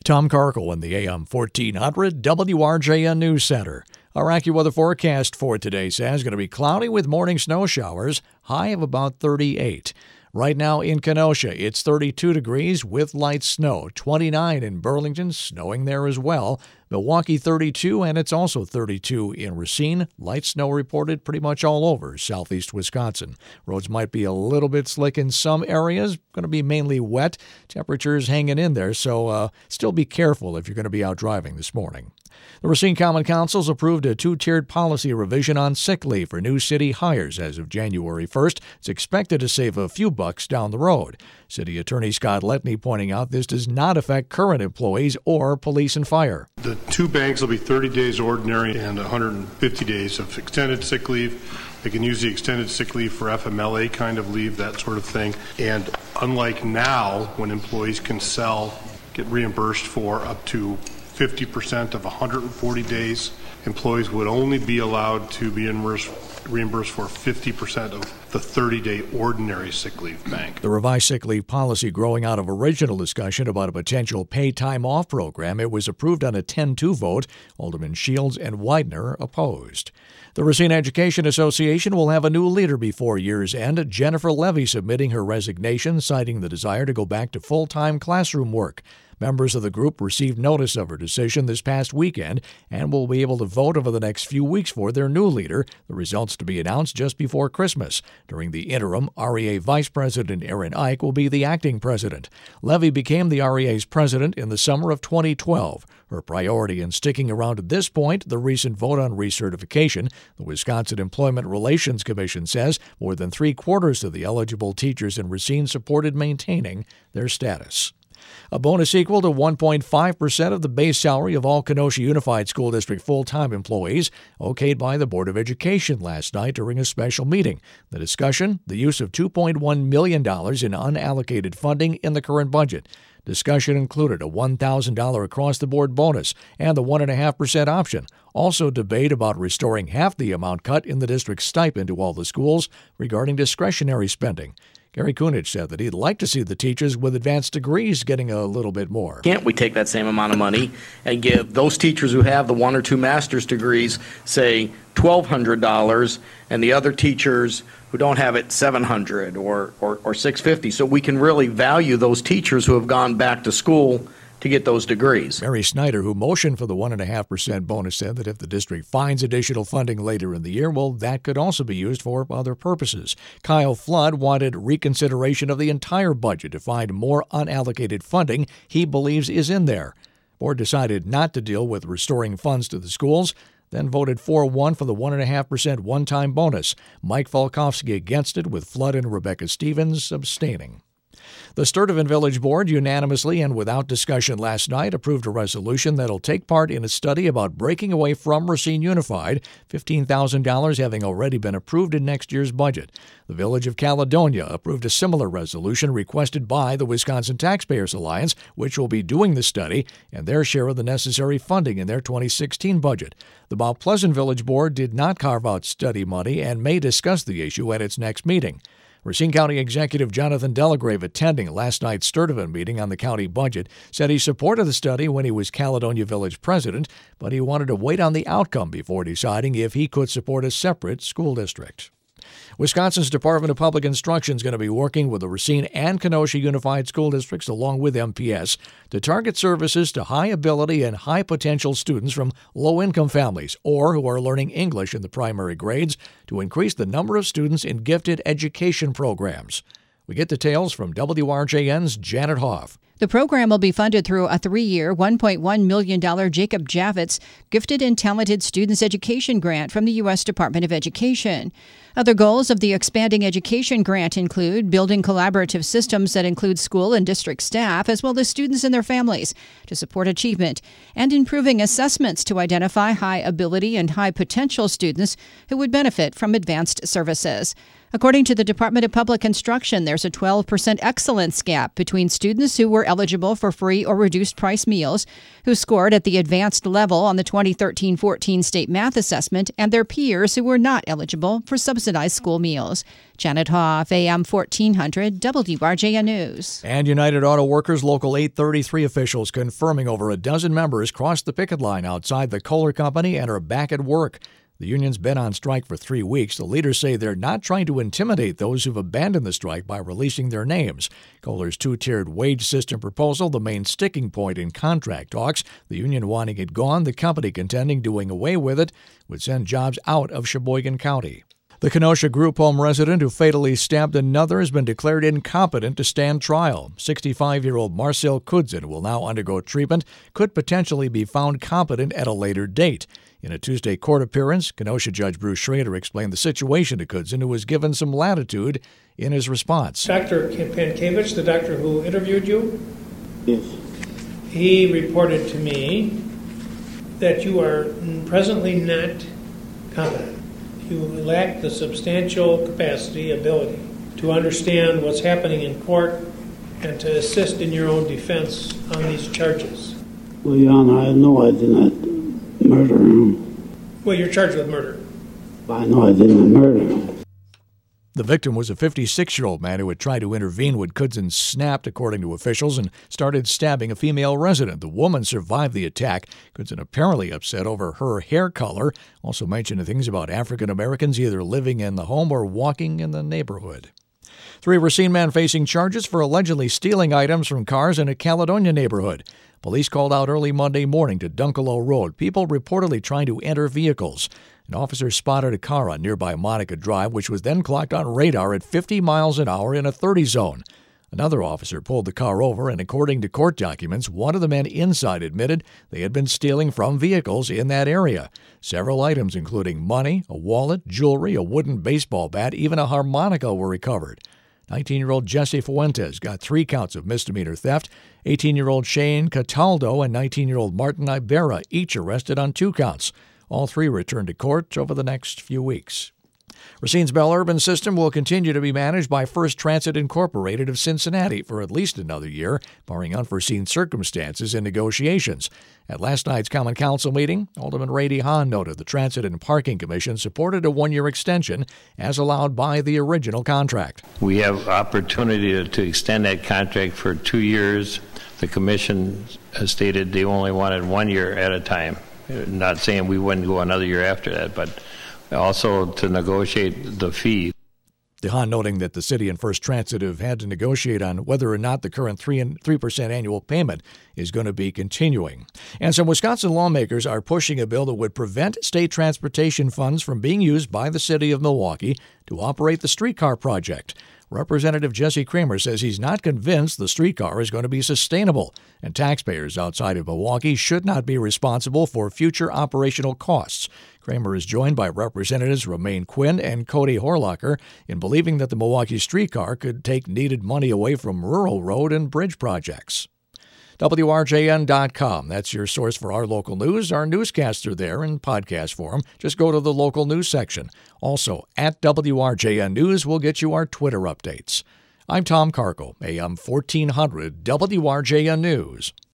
Tom Carkle in the AM 1400 WRJN News Center. Our AccuWeather forecast for today says going to be cloudy with morning snow showers, high of about 38. Right now in Kenosha, it's 32 degrees with light snow. 29 in Burlington, snowing there as well. Milwaukee 32, and it's also 32 in Racine. Light snow reported pretty much all over southeast Wisconsin. Roads might be a little bit slick in some areas. Going to be mainly wet. Temperatures hanging in there, so still be careful if you're going to be out driving this morning. The Racine Common Council's approved a two-tiered policy revision on sick leave for new city hires as of January 1st. It's expected to save a few bucks down the road. City Attorney Scott Letney pointing out this does not affect current employees or police and fire. The two banks will be 30 days ordinary and 150 days of extended sick leave. They can use the extended sick leave for FMLA kind of leave, that sort of thing. And unlike now, when employees can get reimbursed for up to 50% of 140 days, employees would only be allowed to be reimbursed for 50% of the 30-day ordinary sick leave bank. The revised sick leave policy growing out of original discussion about a potential pay time off program. It was approved on a 10-2 vote. Alderman Shields and Widener opposed. The Racine Education Association will have a new leader before year's end. Jennifer Levy submitting her resignation, citing the desire to go back to full-time classroom work. Members of the group received notice of her decision this past weekend and will be able to vote over the next few weeks for their new leader, the results to be announced just before Christmas. During the interim, REA Vice President Aaron Ike will be the acting president. Levy became the REA's president in the summer of 2012. Her priority in sticking around at this point, the recent vote on recertification. The Wisconsin Employment Relations Commission says more than three-quarters of the eligible teachers in Racine supported maintaining their status. A bonus equal to 1.5% of the base salary of all Kenosha Unified School District full-time employees, okayed by the Board of Education last night during a special meeting. The discussion, the use of $2.1 million in unallocated funding in the current budget. Discussion included a $1,000 across-the-board bonus and the 1.5% option. Also debate about restoring half the amount cut in the district's stipend to all the schools regarding discretionary spending. Gary Kunich said that he'd like to see the teachers with advanced degrees getting a little bit more. Can't we take that same amount of money and give those teachers who have the 1 or 2 master's degrees, say, $1,200, and the other teachers who don't have it $700 or $650, so we can really value those teachers who have gone back to school to get those degrees. Mary Snyder, who motioned for the 1.5% bonus, said that if the district finds additional funding later in the year, well, that could also be used for other purposes. Kyle Flood wanted reconsideration of the entire budget to find more unallocated funding he believes is in there. Board decided not to deal with restoring funds to the schools, then voted 4-1 for the 1.5% one-time bonus. Mike Falkowski against it, with Flood and Rebecca Stevens abstaining. The Sturtevant Village Board unanimously and without discussion last night approved a resolution that'll take part in a study about breaking away from Racine Unified, $15,000 having already been approved in next year's budget. The Village of Caledonia approved a similar resolution requested by the Wisconsin Taxpayers Alliance, which will be doing the study and their share of the necessary funding in their 2016 budget. The Mount Pleasant Village Board did not carve out study money and may discuss the issue at its next meeting. Racine County Executive Jonathan Delagrave, attending last night's Sturtevant meeting on the county budget, said he supported the study when he was Caledonia Village president, but he wanted to wait on the outcome before deciding if he could support a separate school district. Wisconsin's Department of Public Instruction is going to be working with the Racine and Kenosha Unified School Districts along with MPS to target services to high-ability and high-potential students from low-income families or who are learning English in the primary grades to increase the number of students in gifted education programs. We get details from WRJN's Janet Hoff. The program will be funded through a 3-year, $1.1 million Jacob Javits Gifted and Talented Students Education Grant from the U.S. Department of Education. Other goals of the Expanding Education Grant include building collaborative systems that include school and district staff, as well as students and their families, to support achievement, and improving assessments to identify high ability and high potential students who would benefit from advanced services. According to the Department of Public Instruction, there's a 12% excellence gap between students who were eligible for free or reduced price meals, who scored at the advanced level on the 2013-14 state math assessment, and their peers who were not eligible for subsidized subsidized school meals. Janet Hoff, AM 1400, WRJN News. And United Auto Workers Local 833 officials confirming over a dozen members crossed the picket line outside the Kohler Company and are back at work. The union's been on strike for 3 weeks. The leaders say they're not trying to intimidate those who've abandoned the strike by releasing their names. Kohler's two-tiered wage system proposal, the main sticking point in contract talks. The union wanting it gone, the company contending doing away with it would send jobs out of Sheboygan County. The Kenosha group home resident who fatally stabbed another has been declared incompetent to stand trial. 65-year-old Marcel Kudzin will now undergo treatment, could potentially be found competent at a later date. In a Tuesday court appearance, Kenosha Judge Bruce Schrader explained the situation to Kudzin, who was given some latitude in his response. Dr. Pankevich, the doctor who interviewed you? Yes. He reported to me that you are presently not competent. You lack the substantial ability to understand what's happening in court and to assist in your own defense on these charges. Well, Your Honor, I know I did not murder him. Well, you're charged with murder. I know I did not murder him. The victim was a 56-year-old man who had tried to intervene when Kudzin snapped, according to officials, and started stabbing a female resident. The woman survived the attack. Kudzin apparently upset over her hair color, also mentioned things about African Americans either living in the home or walking in the neighborhood. 3 Racine men facing charges for allegedly stealing items from cars in a Caledonia neighborhood. Police called out early Monday morning to Dunkelo Road, people reportedly trying to enter vehicles. An officer spotted a car on nearby Monica Drive, which was then clocked on radar at 50 miles an hour in a 30 zone. Another officer pulled the car over, and according to court documents, one of the men inside admitted they had been stealing from vehicles in that area. Several items, including money, a wallet, jewelry, a wooden baseball bat, even a harmonica were recovered. 19-year-old Jesse Fuentes got 3 counts of misdemeanor theft. 18-year-old Shane Cataldo and 19-year-old Martin Ibarra each arrested on 2 counts. All 3 returned to court over the next few weeks. Racine's Bell Urban System will continue to be managed by First Transit Incorporated of Cincinnati for at least another year, barring unforeseen circumstances in negotiations. At last night's Common Council meeting, Alderman Ray DeHaan noted the Transit and Parking Commission supported a 1-year extension as allowed by the original contract. We have opportunity to extend that contract for 2 years. The commission has stated they only wanted 1 year at a time. Not saying we wouldn't go another year after that, but also to negotiate the fee. DeHaan noting that the city and First Transit have had to negotiate on whether or not the current 3% annual payment is going to be continuing. And some Wisconsin lawmakers are pushing a bill that would prevent state transportation funds from being used by the city of Milwaukee to operate the streetcar project. Representative Jesse Kramer says he's not convinced the streetcar is going to be sustainable, and taxpayers outside of Milwaukee should not be responsible for future operational costs. Kramer is joined by Representatives Romaine Quinn and Cody Horlacher in believing that the Milwaukee streetcar could take needed money away from rural road and bridge projects. WRJN.com. That's your source for our local news. Our newscasts are there in podcast form. Just go to the local news section. Also, at WRJN News, we'll get you our Twitter updates. I'm Tom Carkle, AM 1400 WRJN News.